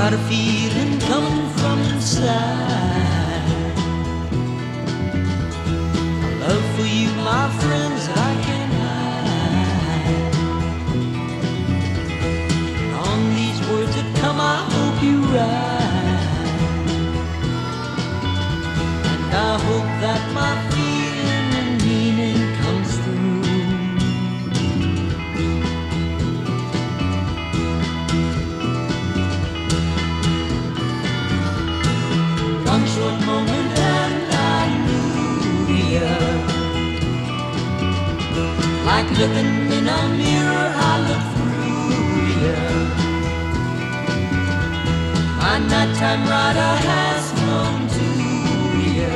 got a feeling coming from inside. A love for you, my friends, that I can't hide. And on these words that come, I hope you write. And I hope that my feeling and meaning comes through. One short moment and I knew you. Like looking in a mirror, I look through you. My nighttime rider has flown to you.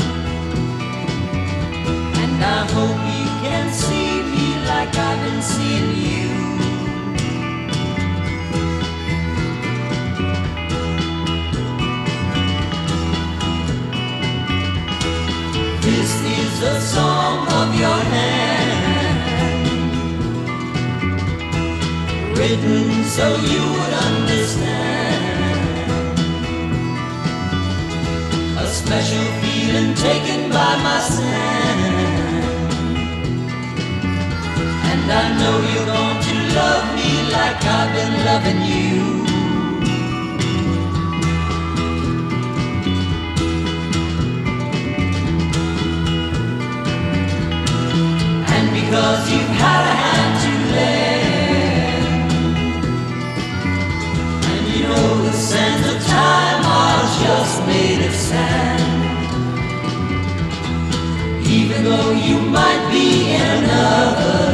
And I hope you can see me like I've been seeing you. This is a song of your hand, written so you would understand. A special feeling taken by my sand. And I know you're going to love me like I've been loving you. Because you've had a hand to lend, and you know the sands of time are just made of sand. Even though you might be in another